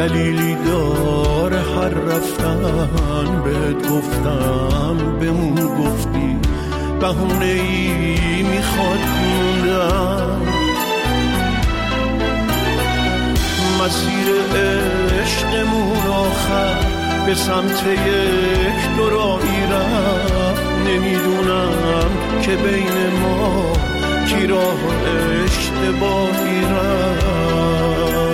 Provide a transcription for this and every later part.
دلیلی داره هر رفتن بهت گفتم بمون، گفتی بهونه‌ای میخواد موندن. مسیر عشقمون آخر به سمت یک دوراهی رفت، نمیدونم که بین ما کی راه اشتباهی رفت.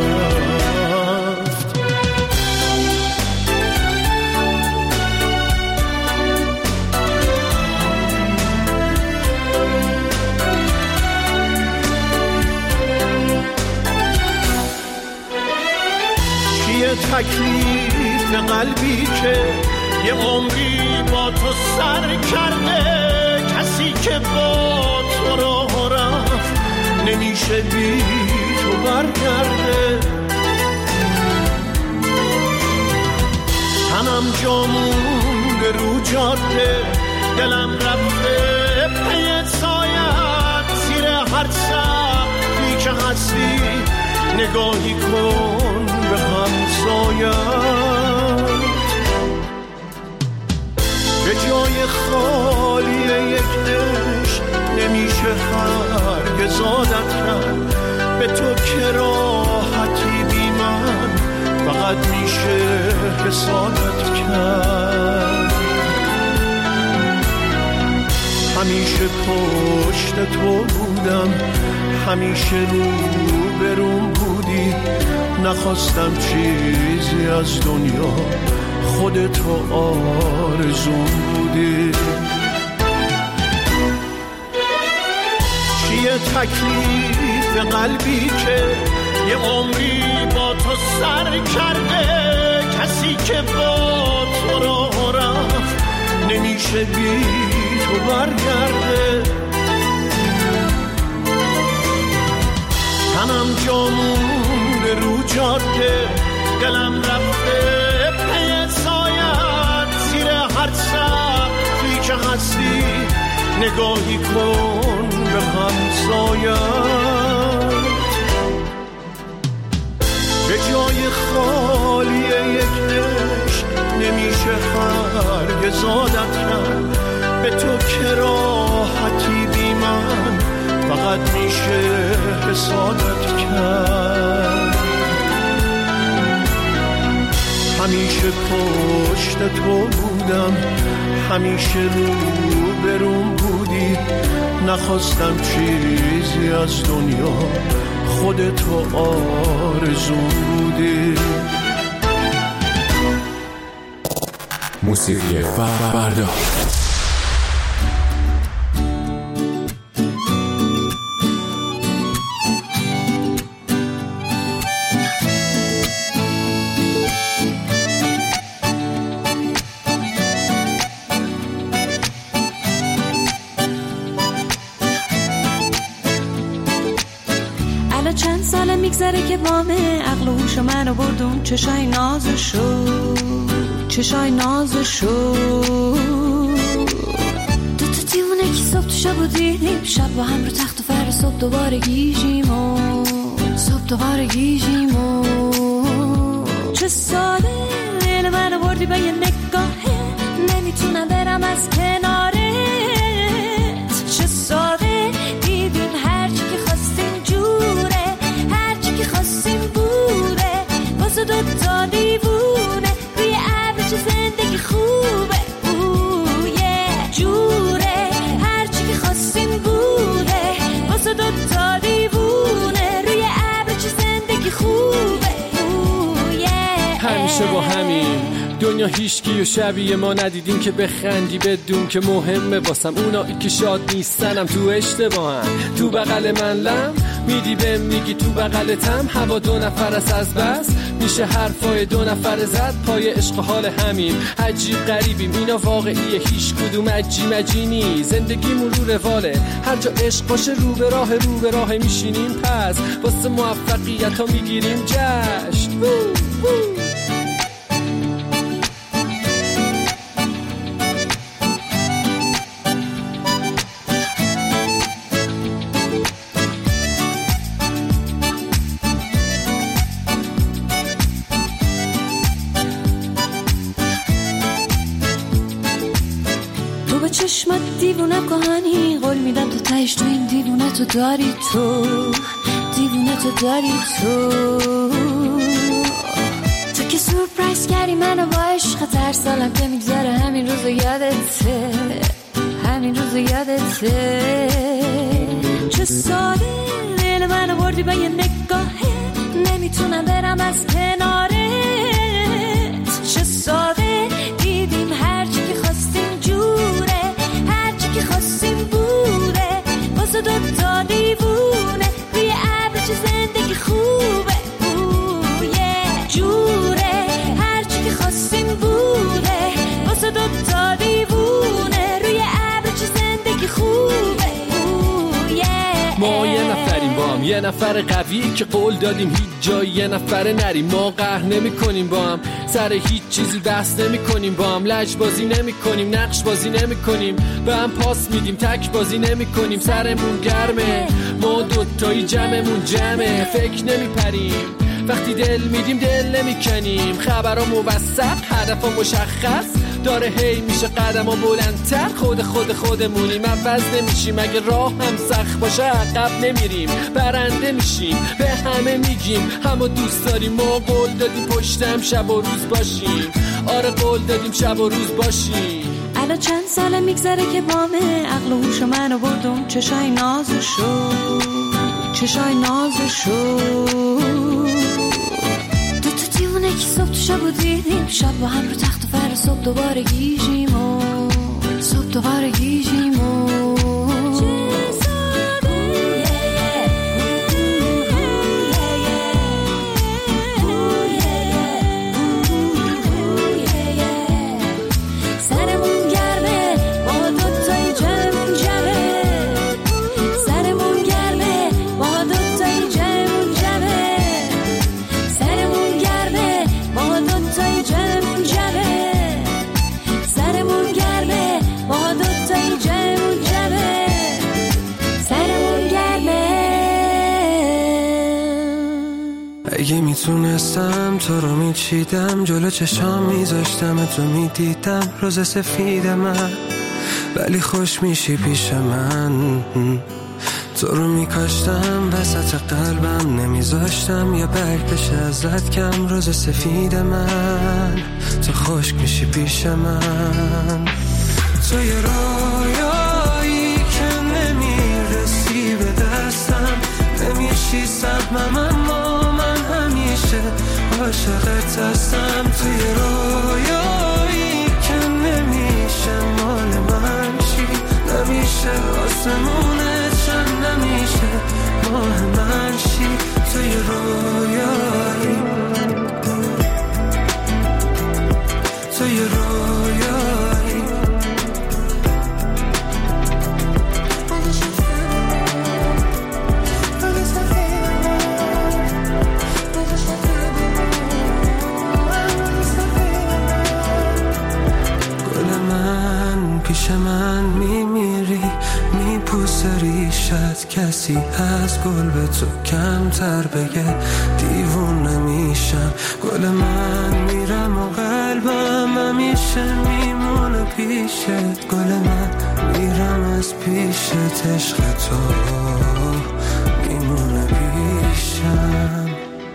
تکلیف قلبی که یه عمری با تو سر کرده، کسی که با تو راه رفت نمیشه بی تو برگرده. تنم جامونده رو جاده، دلم رفته پی سایت، زیر هر سقفی که هستی نگاهی کن به همسایت. به جای خالی یک عشق نمیشه هرگز عادت کرد، به تو که راحتی بی من فقط میشه حسادت کرد. همیشه پشت تو بودم، همیشه رو بروم بودی، نخواستم چیزی از دنیا، خودتو آرزوم بودی. چیه تکلیف قلبی که یه عمری با تو سر کرده، کسی که با تو راه رفت نمیشه بی تو برگرده. تنم جامونده رو جاده، دلم رفته پی سایت، زیر هر سقفی که هستی نگاهی کن به همسایت. به جای خالی یک عشق نمیشه هرگز عادت کرد، به تو که راحتی بی من فقط میشه حسادت کرد. همیشه پشت تو بودم، همیشه رو بروم بودی، نخواستم چیزی از دنیا، خودتو آرزوم بودی. موسیقی فردا. میگذره که وامه عقل و هوش منو بردون، چشای نازشو دو تا دیوونه که صبح تو شب و دیدیم، شب با هم رو تخت و فر، صبح دوباره گیجیم و چه ساده دل منو بردی با یه نگاهه، نمیتونم برم از کنارت. چه ساده دیدیم هرچی که خواستیم جوره، هرچی که خواستیم بوده، واسه دوتا دیوونه روی ابر چه زندگی خوبه. جوره هرچی که خواستیم بوده، واسه دوتا دیوونه روی ابر چه زندگی خوبه. همیشه با همین دنیا هیچکی و شبیه ما ندیدیم که بخندی بدون که مهمه واسم اونایی که شاد نیستنم تو اشتباهم. تو بغل من لم میدی بهم میگی تو بغلتم، هوا دو نفر است از بس میشه حرفای دو نفر زد، پای عشق حال همین عجیب غریبیم، اینا واقعیه هیچ کدوم عجی نی، زندگیمون رو رواله هر جا عشق باشه رو به راه میشینیم، پس واسه موفقیت ها میگیریم جشن. با چشمت دیوونه کهانی، قول میدم تو تهش تو این دیوونه تو داری، تو دیوونه تو داری، تو که سورپرایز کردی منو با عشقت، هر سالم که میگذره همین روزو یادته، همین روزو یادته. چه ساده دل منو بردی با یه نگاهه، نمیتونم برم از کنارت. چه ساده دیدیم هرچی که خواستیم جوره، هرچی که خواستیم بوده، واسه دوتا دیوونه روی ابر چه زندگی خوبه، جوره هرچی که خواستیم بوده، واسه دوتا دیوونه روی ابر چه زندگی خوبه. ما یه نفریم با هم، یه نفر قوی که قول دادیم هیچ جایی یه نفر نریم. ما قهر نمی کنیم با هم، سر هیچ چیزی بحث نمی کنیم با هم، لج بازی نمی کنیم، نقش بازی نمی کنیم، به هم پاس میدیم، تک بازی نمی کنیم. سرمون گرمه، ما دوتایی جمعمون جمعه، فکر نمی پریم وقتی دل میدیم، دل نمی کنیم. خبرها موثق، هدفها مشخص داره، هی میشه قدم‌ها بلندتر. خودمونیم، عوض نمیشیم. اگه راه هم سخت باشه عقب نمیریم، برنده میشیم. به همه میگیم همو دوست داریم. ما قول دادیم پشت هم شب و روز باشیم. آره قول دادیم شب و روز باشیم. الان چند ساله میگذره که بامه، عقل و هوش منو بردم چشای نازشو، چشای نازشو. دیوونه که صبح تو شب و دیدیم، شب با هم رو تخت و فر، صبح دوباره گیجیم و صبح دوباره گیجیم و اگه میتونستم تو رو میچیدم، جلو چشام میذاشتم تو میدیدم روز سفید من، ولی خوش میشی پیش من. تو رو میکاشتم وسط قلبم، نمیذاشتم یا برگ بشه ازت کم روز سفید من. تو خوش میشی پیش من، تو یه رویایی که نمیرسی به دستم، نمیشی سبمم اما من همیشه عاشقت هستم. توی رویایی که نمیشه مال من چی، نمیشه آسمونت چند، نمیشه ماه من چی. توی رویایی، توی رویایی پیش من میمیری، میپوسه ریشت، کسی از گل به تو کمتر بگه دیوونه میشم. گل من میرم و قلبم همیشه میمونه پیشت. گل من میرم از پیشت، عشق تو میمونه پیشم.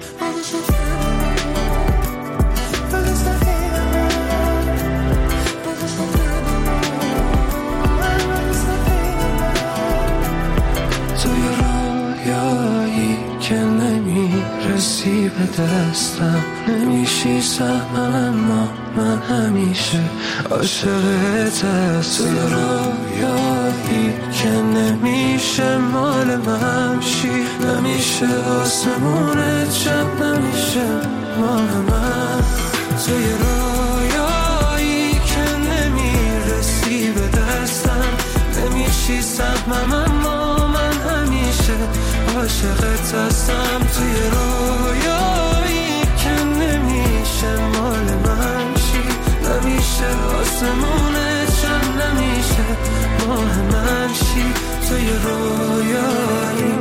که نمیرسی به دستم، نمیشی سهمم اما من همیشه عاشقت هستم. توی رویایی که نمیشه مال من شی، نمیشه آسمونت شب، نمیشه مال من. توی رویایی که نمیرسی به دستم، نمیشی سهمم اما من همیشه عاشقت هستم. توی رویایی که نمیشه مال من چی، نمیشه آسمونت چند، نمیشه ماه من چی. توی رویایی،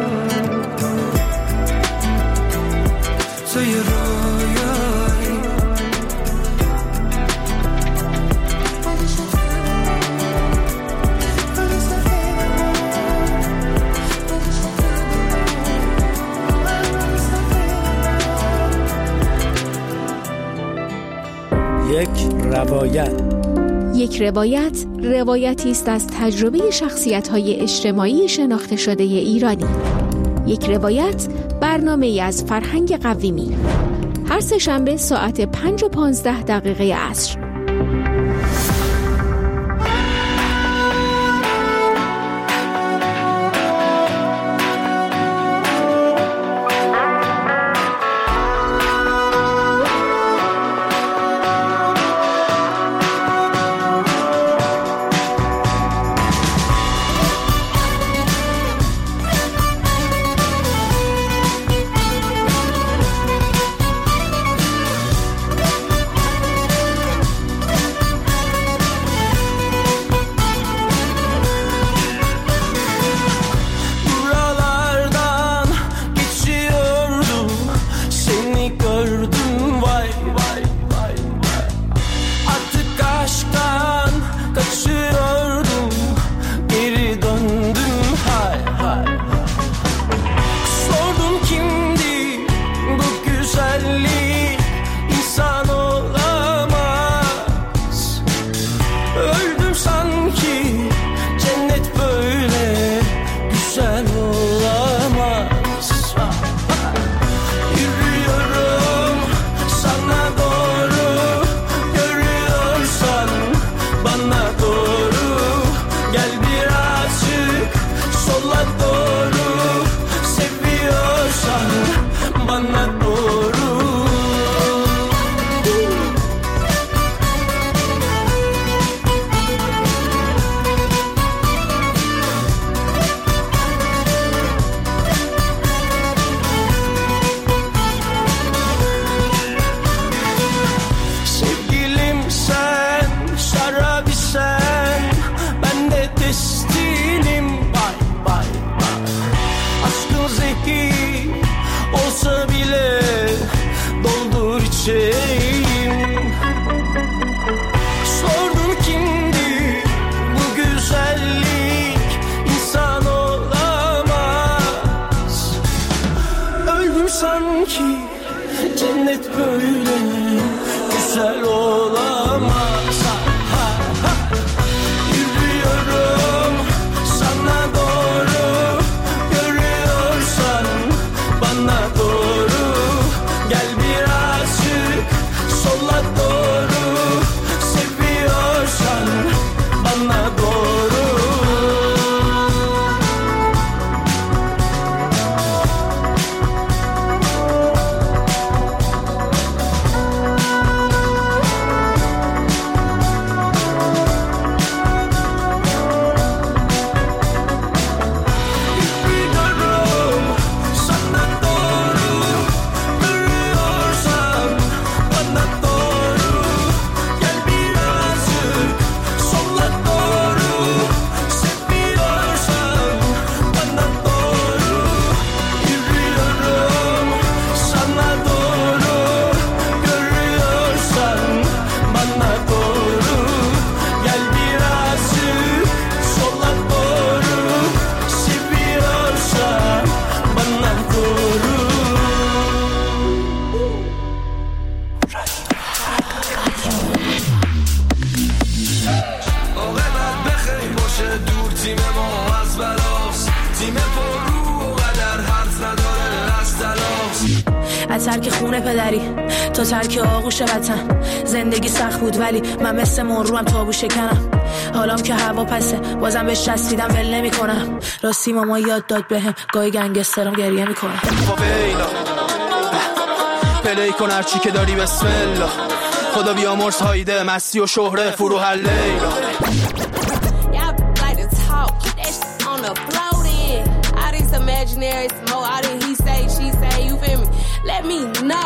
توی رویایی روایت. یک روایت، روایتی است از تجربه شخصیت‌های اجتماعی شناخته شده ایرانی. یک روایت، برنامه‌ای از فرهنگ قویمی. هر سه‌شنبه ساعت 5:15 عصر. ترک خونه پدری تا ترک آغوش وطن. زندگی سخت بود ولی من مثل مروم تابو شکنم. حالام که هوا پسه بازم بهش چسبیدم ول نمی‌کنم. راستی ماما یاد داد بهم گاهی گنگسترام گریه میکنه. پلی کن هرچی که داری بسم الله. خدا بیامرز هایده مستی و شهره فروح لیلا. Imaginary smoke, I didn't he say, she say, you feel me? Let me know.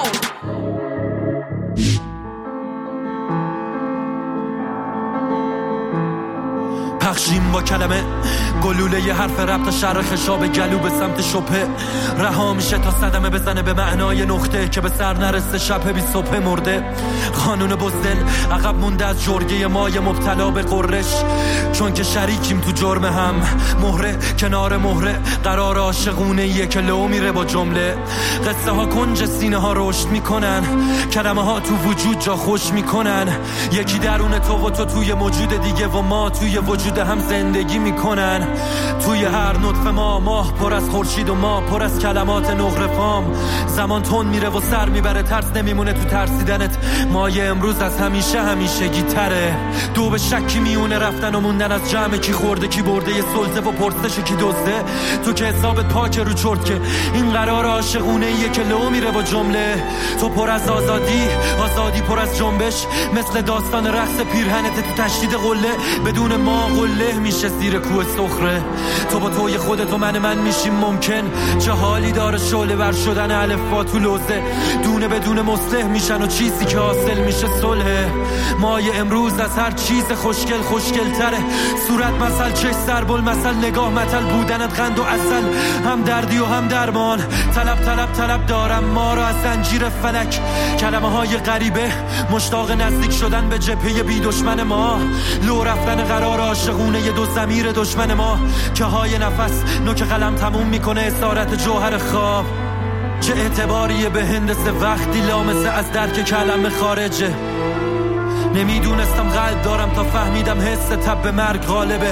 پخشیم با کلمه گلوله ی حرف ربط شر خشاب گلو به سمت شبه رها میشه تا صدمه بزنه به معنای نقطه که به سر نرسه شب بی صبح مرده. قانون بزدل عقب مونده از جرگه مای مبتلا به قرش، چون که شریکیم تو جرم هم. مهره کنار مهره قرار عاشقونه ایه که لو میره با جمله. قصه ها کنج سینه ها رشد میکنن، کلمه ها تو وجود جا خوش میکنن. یکی درون تو و تو توی موجود دیگه و ما توی وجود هم زندگی میکنن. توی هر نطفه ماه پر از خورشید و ما پر از کلمات نقره فام. زمان تون میره و سر میبره، ترس نمیمونه تو ترسیدنت. مایه امروز از همیشگی تره. دو به شکی میونه رفتن و موندن از جمع کی خورده کی برده، یه سلطه و پرسش کی دزده. تو که حسابت پاک رو چرت که این قرار عاشقونه ایه که لو میره با جمله. تو پر از آزادی پر از جنبش، مثل داستان رقص پیرهنت تو تشدید قله. بدون ما قله میشه زیر کوه صخره. تو با توی خودت و من میشیم ممکن. چه حالی داره شعله ور شدن الفبا تو لوزه. دونه بدون مصلح میشن و چیزی که حاصل میشه صلح. مایه امروز از هر چیز خوشگل تره. صورت مثل چش سربل مثل نگاه متل بودنت قند و عسل. هم دردی و هم درمان. طلب دارم ما رو از زنجیر فلک. کلمه های غریبه مشتاق نزدیک شدن به جبهه بی دشمن ما. لو رفتن قرار عاشقونه ی دو ضمیر دشمن ما. که های نفس نوک قلم تموم میکنه اسارت جوهر خواب. چه اعتباریه به هندسه وقتی لامسه از درک کلمه خارجه. نمیدونستم قلب دارم تا فهمیدم حس تب به مرگ غالبه.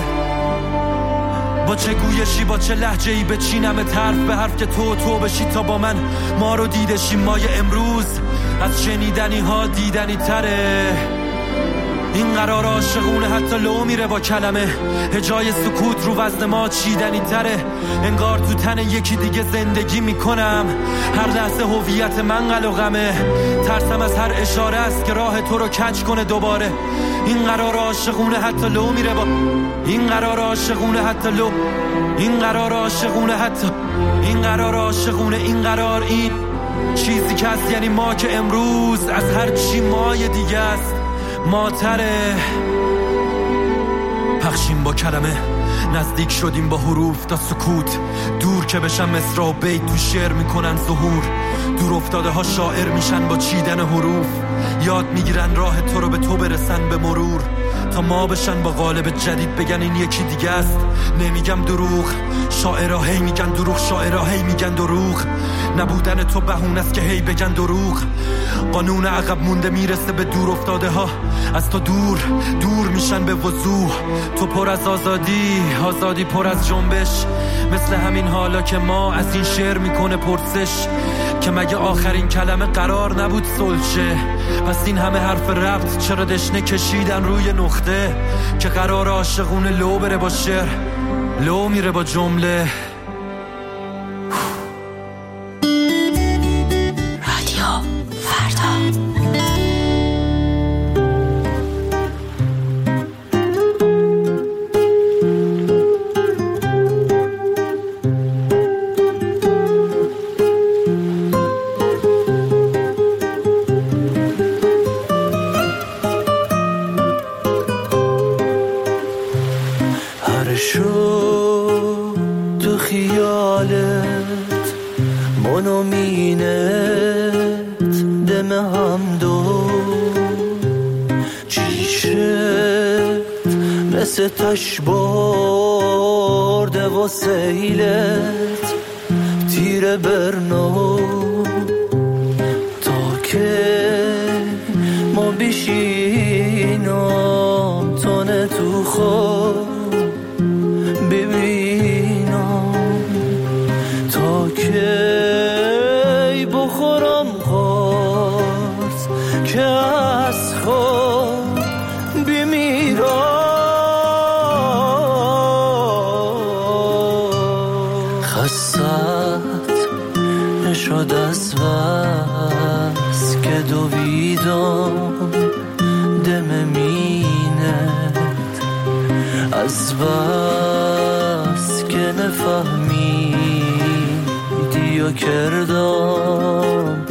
با چه گویشی با چه لهجه‌ای بچینمت حرف به حرف که تو بشی تا با من ما رو دیدشی. مایه امروز از شنیدنی ها دیدنی تره. این قرار عاشقونه حتی لو میره با کلمه. هجای سکوت رو وزن ما چیدنی تره. انگار تو تن یکی دیگه زندگی میکنم. هر لحظه هویت من قلقمه. ترسم از هر اشاره است که راه تو رو کج کنه دوباره. این قرار عاشقونه حتی لو میره با این قرار عاشقونه حتی لو این قرار عاشقونه حتی این قرار عاشقونه این قرار این چیزی که هست یعنی ما که امروز از هر چی مای دیگه است ماتره. پخشیم با کلمه نزدیک شدیم با حروف تا سکوت دور که بشن مصرع و بیت تو شعر میکنن ظهور. دور افتاده ها شاعر میشن با چیدن حروف. یاد میگیرن راه تو رو به تو برسن به مرور. تا ما بشن با قالب جدید بگن این یکی دیگه است. نمیگم دروغ شاعرها هی میگن دروغ. شاعرها هی میگن دروغ. نبودن تو بهونه است که هی بگن دروغ. قانون عقب مونده میرسه به دور افتاده ها. از تو دور میشن به وضوح. تو پر از آزادی پر از جنبش. مثل همین حالا که ما از این شعر میکنه پرسش که مگه آخرین کلمه قرار نبود صلح. پس این همه حرف ربط چرا دشنه کشیدن روی نقطه که قرار عاشقونه لو بره با شعر لو میره با جمله. تو خیالت منومینت دم هم دو چیشت مثل تش برده و سیلت تیر برنو تا که ما بیشینم تانه تو خود ببینم تا کی بخورم قرص که از خود بمیرم. خستت نشد از بس که دویدم دم مینت از بس که نفهمیدی و کردم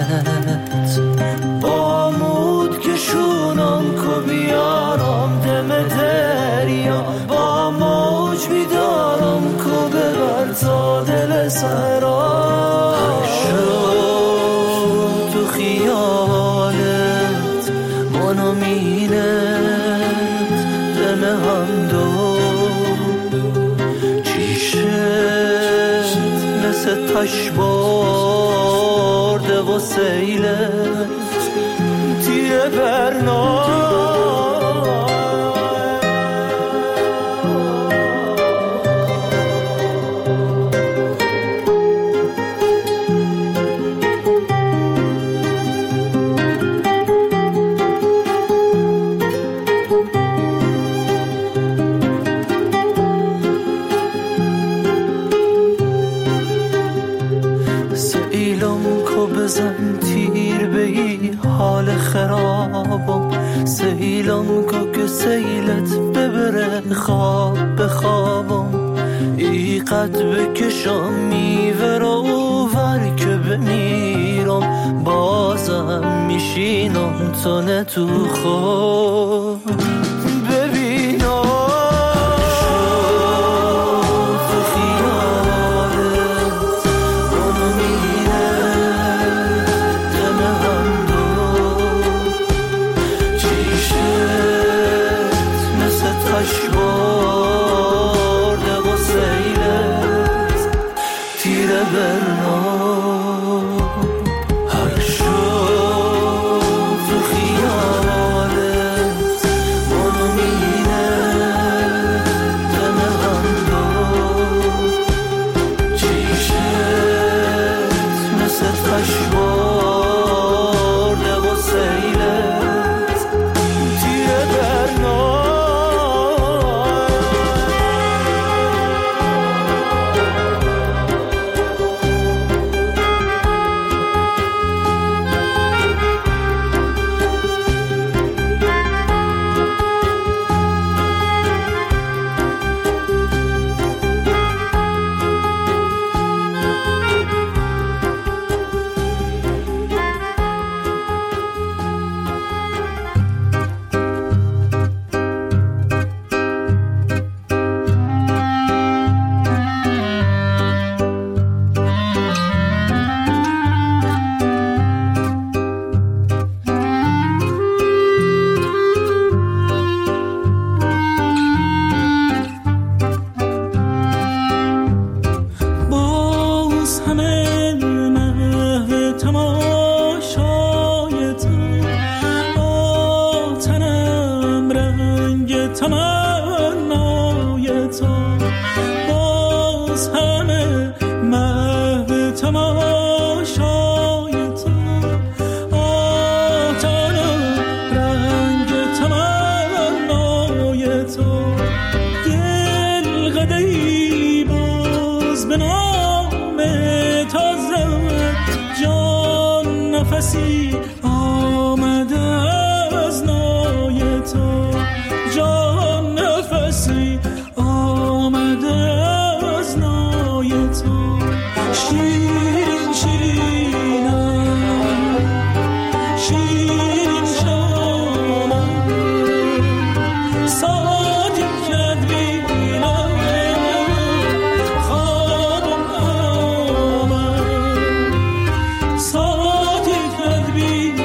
مکمینت. بامود که شونم که بیارم دم پسرا شد تو خیالت منو مینت دم هم دو چیشت مثل تش برده و سیلت تیه برنا بزن تیر بهی حال خرابم سیلم که سیلت ببره خواب بخوابم ای قد بکشم میوه رو ور که بمیرم بازم میشینم تو نه تو خود ببینم ساعتی که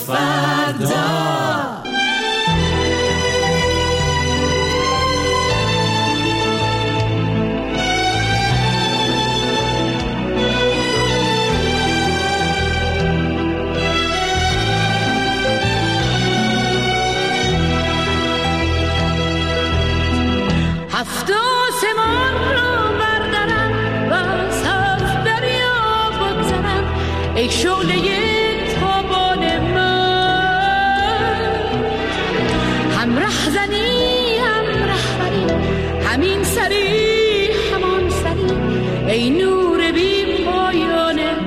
فردا. هفت آسمان رو بردارم و از هفت دریا بگذرم ای شعله تابان من. هم رهزنی هم رهبری همین سری همان سری ای نور بی پایان من.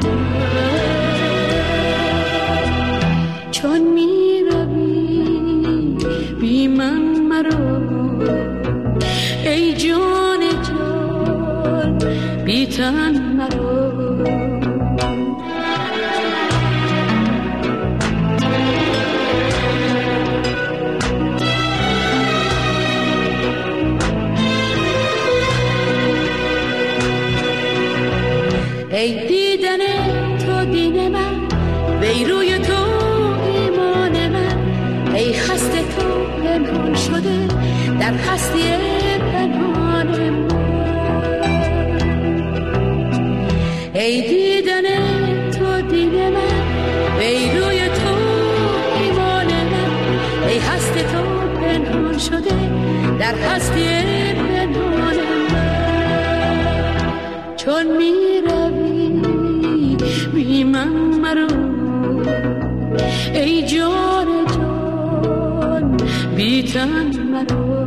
چون می روی بی من مرو ای جان جان بی تن مرو. ای دیدن تو دین من وی روی تو ایمان من ای خسته تو پنهان شده در هستی پنهان من. ای دیدن تو دین من ای روی تو ایمان من ای هستی تو پنهان شده در هستی پنهان من. چون می روی بی من مرو ای جان جان بی تن مرو.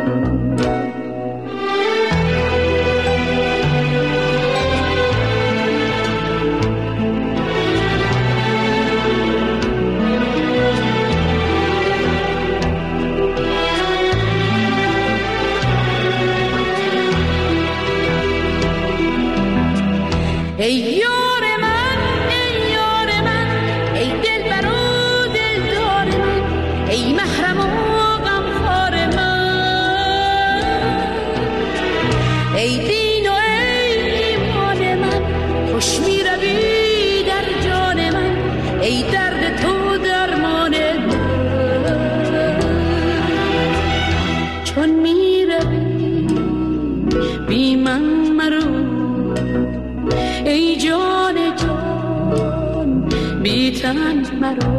ای یار من ای یار من ای دلبر و دلدار من ای محرم و غمخوار من. ای دین و ای ایمان من خوش می روی در جان من ای درد تو درمان من. چون می روی بی من مرو ای جان جان بی تن مرو.